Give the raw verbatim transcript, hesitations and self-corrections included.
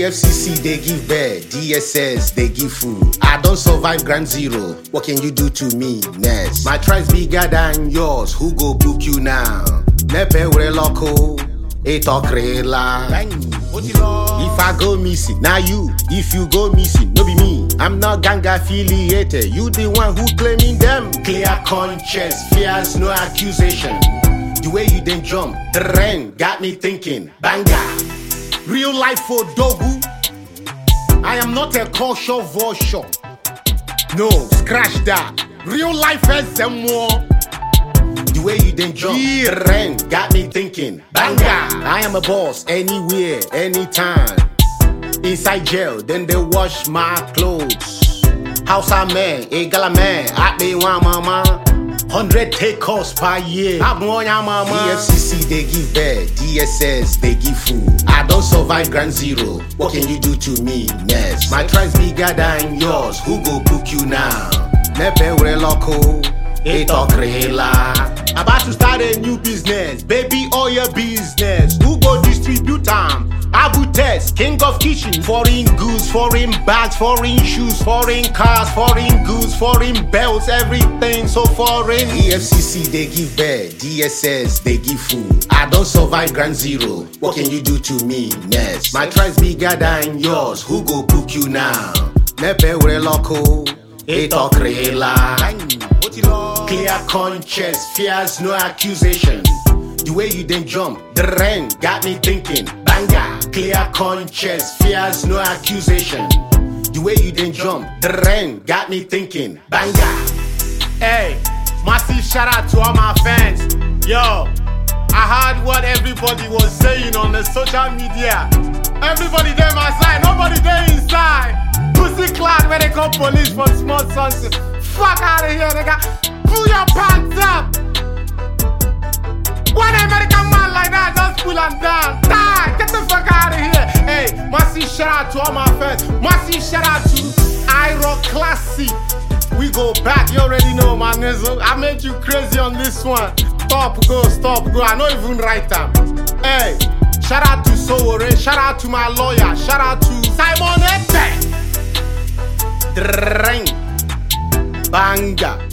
E F C C, they give bed. D S S, they give food. I don't survive ground zero. What can you do to me next? My tribe's bigger than yours. Who go book you now? Nepe we loco. Eto krela. If I go missing, now you. If you go missing, no be me. I'm not gang affiliated. You the one who claiming them. Clear conscience, fears no accusation. The way you then jump, the rain got me thinking. Banga. Real life for Dogu. I am not a culture vulture. No, scratch that. Real life has some more. The way you then jump, yeah. The rain got me thinking. Banga. I am a boss anywhere, anytime. Inside jail, then they wash my clothes. House a man, a gala man, I be one mama. Hundred take calls per year. I'm one mama. E F C C they give bed, D S S they give food. I don't survive ground zero. What can you do to me next? My tribe's bigger than yours. Who go book you now? Nepe we loco. Eto krela. About to start a new business, baby, all your business. Who go distribute them? Abu Test, king of kitchen. Foreign goods, foreign bags, foreign shoes, foreign cars, foreign goods, foreign belts, everything so foreign. E F C C, they give bed, D S S, they give food. I don't survive ground zero. What can you do to me next? My tribe's bigger than yours. Who go book you now? Nepe we loco. Eto krela. Clear conscience, fears no accusation. The way you then jump, the rain got me thinking. Banga. Clear conscience, fears no accusation. The way you then jump, the rain got me thinking. Banga. Hey, massive shout out to all my fans. Yo, I heard what everybody was saying on the social media. Everybody there my side, nobody there inside. Pussy clad when they call police for small sunset. Fuck out of here, nigga. Pull your pants up. One American man like that, just pull them down. Die, get the fuck out of here. Hey, massive shout out to all my fans. Massive shout out to Iro Classic. We go back, you already know my nizzle. I made you crazy on this one. Stop, go, stop, go. I don't even write them. Hey, shout out to Sowore. Shout out to my lawyer. Shout out to Simon Ete. Drink. Banga.